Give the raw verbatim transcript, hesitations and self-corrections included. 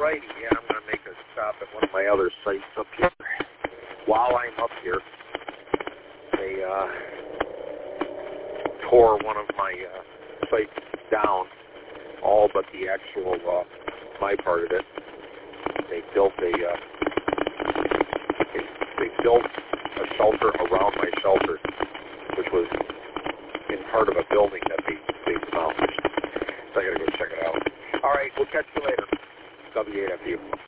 righty. Yeah, I'm going to make a stop at one of my other sites up here. While I'm up here, they uh, tore one of my uh, sites down, all but the actual, uh, my part of it. They built a, uh, they, they built a shelter around my shelter, which was in part of a building that they, they demolished. So I got to go check it out. All right, we'll catch you later. W eight F U.